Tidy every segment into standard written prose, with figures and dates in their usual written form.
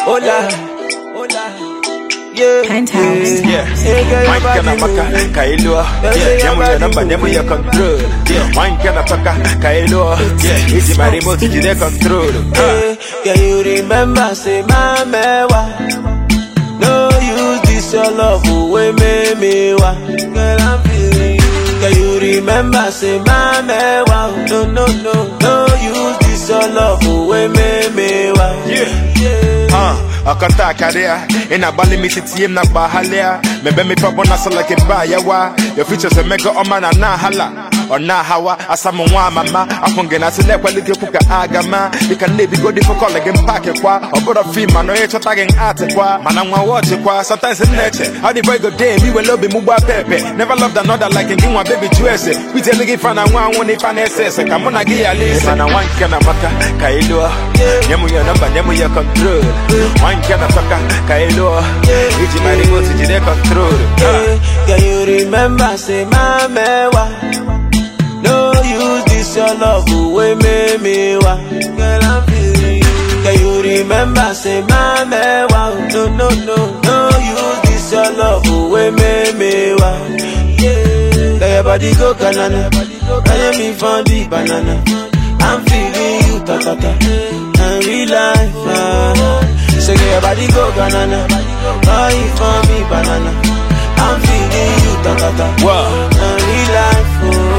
hola, yeah, Penthouse. Wine kana maka kailo. Nemu ya number, nemu ya control. Wine kana paka kailo. Easy my remote, you dey control. Can you remember say my mewa? No use this your love away me wa. Girl I'm feeling you. Can you remember say my mewa? No use this your love away me wa. Akanta career in a bali me team na bahalia. Maybe me papa na so like a bayawa. Your features a mega oman na hala. Or na hawa asama mama akongena sele kwalite kuka agama you can never go for call again pack kwa obodo film no e chotagin art kwa mana nwa watch kwa sometimes in nature how the boy go day me we love be mugba pepe never loved another like in one baby juice we tell you fan and one if an ss come on give ya list mana one kana maka kailo nemu ya number nemu ya control one kana taka kailo iji my remote iji dey control. Can you remember say my mewa? No use this your love away me wa. Girl I'm feeling you. Can you remember say my mewa? No use this your love away me wa. Yeah. Let your body go banana. Let me find the banana. I'm feeling you ta. And real life. So let your body go banana. Buy for me banana. I'm feeling you ta. Wow. And real life.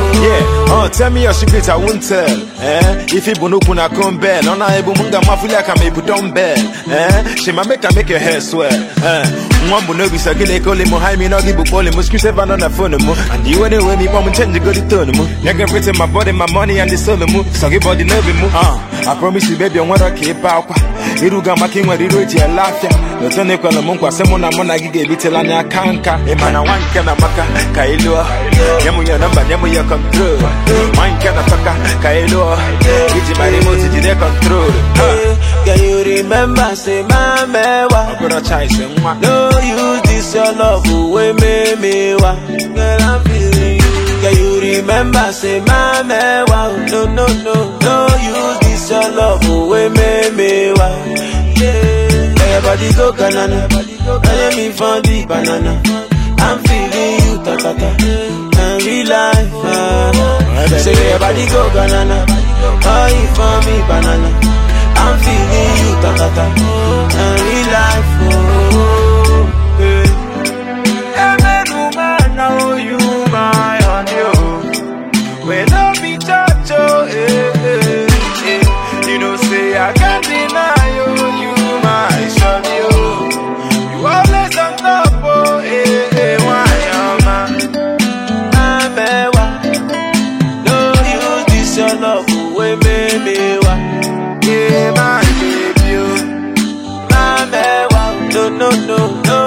Yeah, tell me your secret, I won't tell. If you bunu kuna kumbel, on a bunga mafula can make dumbbell. She ma make your hair swell. One buno be sagile call him Mohaimi no give call him muscu seven on the phone mo. And you anyway me mom change the good turn mo. You can put my body, my money and the soul mo. So give body love mo. I promise you baby I wanna keep out. Iruga making where you reach your laugh. No tone kwa na mungu asemo na mona gige bitela na kanka. Emana wanka na maka kailo. Nemu ya number, nemu ya control. Wine kana paka kailo. Iji my remote, iji dey control. Can you remember say my mewa? No use this your love away me wa. Girl I'm feeling you. Can you remember say my mewa? No use this your love away me wa. Yeah. Let your body go banana. Let me find the banana. I'm feeling you ta. And real life. Say your body go banana. Buy for me banana. I'm feeling you ta. And real life. Now you my on you. We love each other. You know say I can't deny you. You my son you. You always on top. Why am I? No use this your love away me wa. Yeah, my baby. My mewa. No